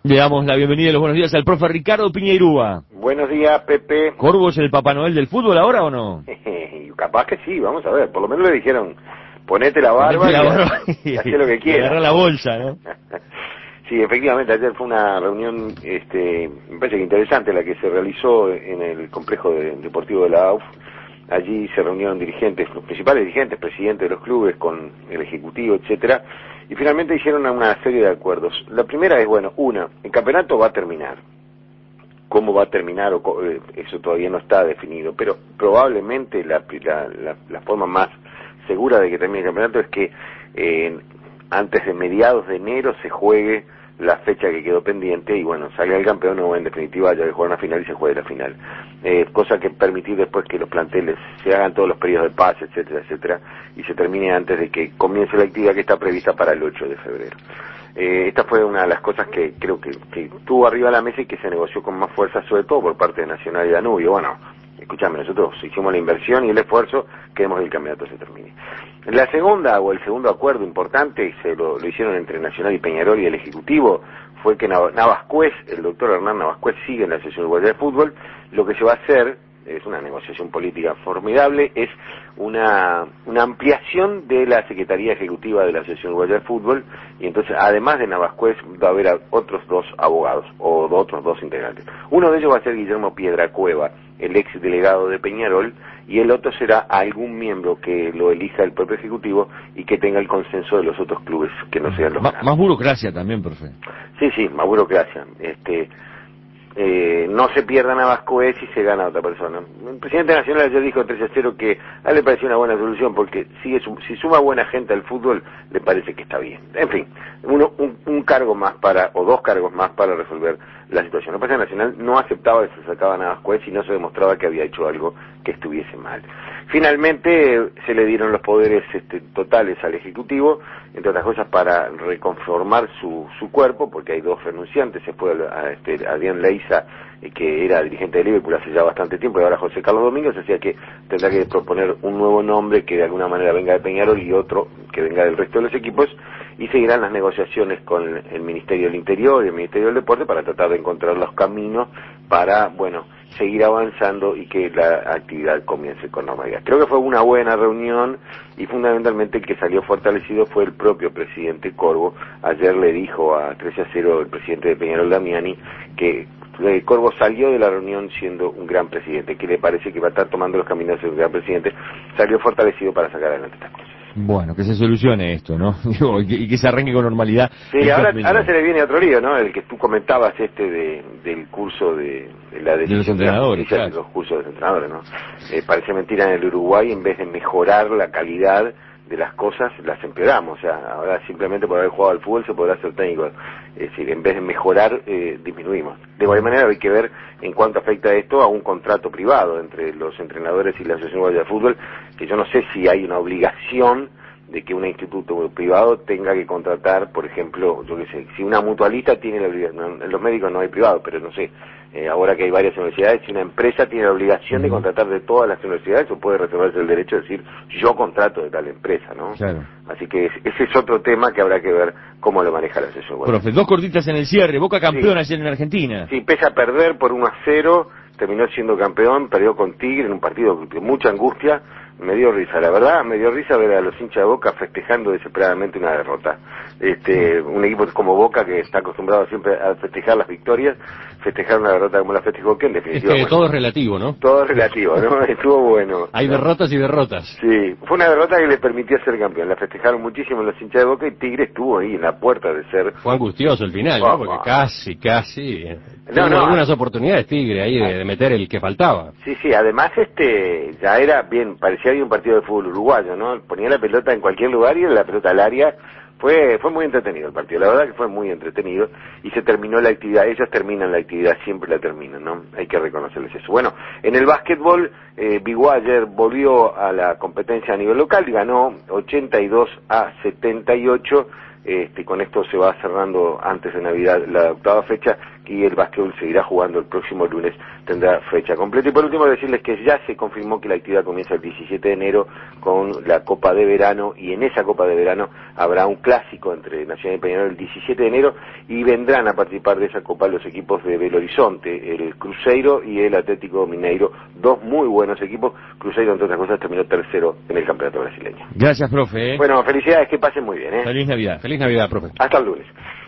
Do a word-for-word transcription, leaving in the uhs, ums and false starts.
Le damos la bienvenida y los buenos días al profe Ricardo Piñeirúa. Buenos días, Pepe. ¿Corvo es el Papá Noel del fútbol ahora o no? Capaz que sí, vamos a ver. Por lo menos le dijeron, ponete la barba, Ponete la barba y, y hacé lo que quieras. Agarra la bolsa, ¿no? Sí, efectivamente, ayer fue una reunión, este, me parece que interesante, la que se realizó en el complejo de, deportivo de la A U F. Allí se reunieron dirigentes, los principales dirigentes, presidentes de los clubes, con el ejecutivo, etcétera, y finalmente hicieron una serie de acuerdos. La primera es, bueno, una, el campeonato va a terminar. ¿Cómo va a terminar? O eso todavía no está definido, pero probablemente la, la, la, la forma más segura de que termine el campeonato es que eh, antes de mediados de enero se juegue la fecha que quedó pendiente y bueno, salga el campeón o en definitiva haya que jugar una final y se juegue la final. Eh, cosa que permitir después que los planteles se hagan todos los periodos de paz, etcétera, etcétera, y se termine antes de que comience la actividad que está prevista para el ocho de febrero. Eh, esta fue una de las cosas que creo que, que tuvo arriba de la mesa y que se negoció con más fuerza, sobre todo por parte de Nacional y Danubio. Bueno, escúchame, nosotros hicimos la inversión y el esfuerzo, queremos que el campeonato se termine. La segunda, o el segundo acuerdo importante, y se lo, lo hicieron entre Nacional y Peñarol y el Ejecutivo, fue que Navascués, el doctor Hernán Navascués, sigue en la Asociación Uruguaya de Fútbol. Lo que se va a hacer, es una negociación política formidable, es una, una ampliación de la Secretaría Ejecutiva de la Asociación Uruguaya de Fútbol, y entonces, además de Navascués, va a haber otros dos abogados, o otros dos integrantes. Uno de ellos va a ser Guillermo Piedracueva, el ex delegado de Peñarol, y el otro será algún miembro que lo elija el propio Ejecutivo y que tenga el consenso de los otros clubes, que no sean los M más burocracia también, profe. Sí, sí, más burocracia. Este, eh, no se pierda Navascués y se gana a otra persona. El presidente nacional ayer dijo tres a cero que a él le pareció una buena solución porque si, es, si suma buena gente al fútbol, le parece que está bien. En fin, uno, un, un cargo más para, o dos cargos más para resolver la situación. El presidente nacional no aceptaba que se sacaba a Navascués y no se demostraba que había hecho algo que estuviese mal. Finalmente eh, se le dieron los poderes este, totales al Ejecutivo, entre otras cosas para reconformar su, su cuerpo, porque hay dos renunciantes. Se fue a, a este, Adrián Leiza, eh, que era dirigente de Liverpool hace ya bastante tiempo, y ahora José Carlos Domínguez, decía que tendrá que proponer un nuevo nombre que de alguna manera venga de Peñarol y otro que venga del resto de los equipos, y seguirán las negociaciones con el Ministerio del Interior y el Ministerio del Deporte para tratar de encontrar los caminos para, bueno, seguir avanzando y que la actividad comience con normalidad. Creo que fue una buena reunión y fundamentalmente el que salió fortalecido fue el propio presidente Corvo. Ayer le dijo a trece a cero el presidente de Peñarol, Damiani, que eh, Corvo salió de la reunión siendo un gran presidente, que le parece que va a estar tomando los caminos de ser un gran presidente, salió fortalecido para sacar adelante estas cosas. Bueno, que se solucione esto, ¿no? y, que, y que se arranque con normalidad. Sí, ahora, ahora se le viene otro lío, ¿no? El que tú comentabas, este de, del curso de, de la de los entrenadores, de, claro. de los cursos de los entrenadores, ¿no? Eh, parece mentira, en el Uruguay, en vez de mejorar la calidad de las cosas, las empeoramos. O sea, ahora simplemente por haber jugado al fútbol se podrá ser técnico. Es decir, en vez de mejorar, eh, disminuimos. De igual manera hay que ver en cuánto afecta esto a un contrato privado entre los entrenadores y la Asociación Uruguaya de Fútbol, que yo no sé si hay una obligación de que un instituto privado tenga que contratar, por ejemplo, yo qué sé, si una mutualista tiene la obligación, en los médicos no hay privados, pero no sé, eh, ahora que hay varias universidades, si una empresa tiene la obligación de contratar de todas las universidades, o puede reservarse el derecho de decir, yo contrato de tal empresa, ¿no? Claro. Así que ese es otro tema que habrá que ver cómo lo maneja la asociación. Bueno, profe, dos cortitas en el cierre, Boca campeón sí, ayer en Argentina. Sí, pese a perder por uno a cero, terminó siendo campeón, perdió con Tigre en un partido de mucha angustia. Me dio risa, la verdad, me dio risa ver a los hinchas de Boca festejando desesperadamente una derrota. Este, un equipo como Boca, que está acostumbrado siempre a festejar las victorias, festejar una derrota como la festejó, que en definitiva... Es que bueno, todo es relativo, ¿no? todo es relativo, ¿no? Estuvo bueno. Hay ¿no? derrotas y derrotas. Sí, fue una derrota que le permitió ser campeón. La festejaron muchísimo los hinchas de Boca y Tigre estuvo ahí en la puerta de ser... Fue angustioso el final, oh, ¿no? Porque oh. casi, casi... No, no, algunas oportunidades Tigre ahí de, de meter el que faltaba. Sí, sí, además este ya era bien, parecía bien un partido de fútbol uruguayo, ¿no? Ponía la pelota en cualquier lugar y la pelota al área. Fue fue muy entretenido el partido, la verdad que fue muy entretenido y se terminó la actividad. Ellos terminan la actividad, siempre la terminan, ¿no? Hay que reconocerles eso. Bueno, en el básquetbol, eh, Biguá ayer volvió a la competencia a nivel local y ganó ochenta y dos a setenta y ocho Este, con esto se va cerrando antes de Navidad la octava fecha y el básquetbol seguirá jugando el próximo lunes, tendrá fecha completa. Y por último decirles que ya se confirmó que la actividad comienza el diecisiete de enero con la Copa de Verano, y en esa Copa de Verano habrá un clásico entre Nacional y Peñarol el diecisiete de enero, y vendrán a participar de esa Copa los equipos de Belo Horizonte, el Cruzeiro y el Atlético Mineiro, dos muy buenos equipos. Cruzeiro, entre otras cosas, terminó tercero en el campeonato brasileño. Gracias, profe. ¿eh? Bueno, felicidades, que pasen muy bien, ¿eh? Feliz Navidad. Feliz Navidad, profe. Hasta el lunes.